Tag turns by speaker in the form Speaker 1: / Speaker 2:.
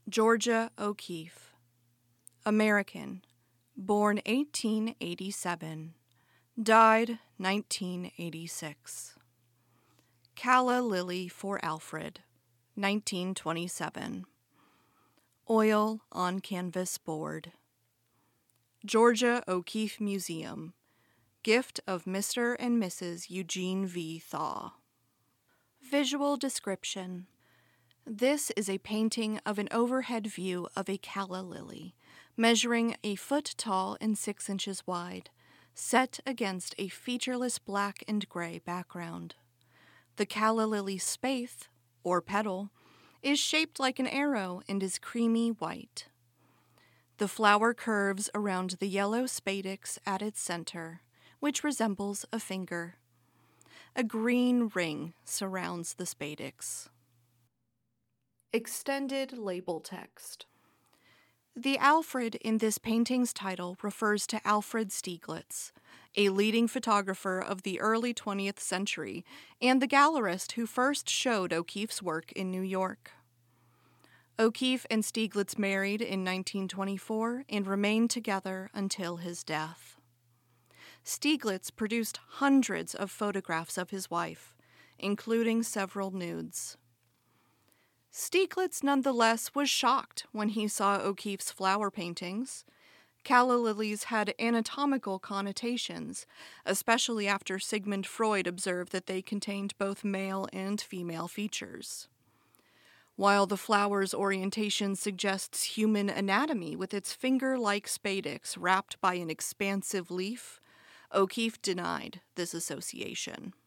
Speaker 1: Georgia O'Keeffe, American, born 1887, died 1986. Calla Lily for Alfred, 1927. Oil on canvas board. Georgia O'Keeffe Museum, gift of Mr. and Mrs. Eugene V. Thaw. Visual description. This is a painting of an overhead view of a calla lily, measuring a foot tall and 6 inches wide, set against a featureless black and gray background. The calla lily's spathe, or petal, is shaped like an arrow and is creamy white. The flower curves around the yellow spadix at its center, which resembles a finger. A green ring surrounds the spadix. Extended label text. The Alfred in this painting's title refers to Alfred Stieglitz, a leading photographer of the early 20th century and the gallerist who first showed O'Keeffe's work in New York. O'Keeffe and Stieglitz married in 1924 and remained together until his death. Stieglitz produced hundreds of photographs of his wife, including several nudes. Stieglitz nonetheless was shocked when he saw O'Keeffe's flower paintings. Calla lilies had anatomical connotations, especially after Sigmund Freud observed that they contained both male and female features. While the flower's orientation suggests human anatomy with its finger-like spadix wrapped by an expansive leaf, O'Keeffe denied this association.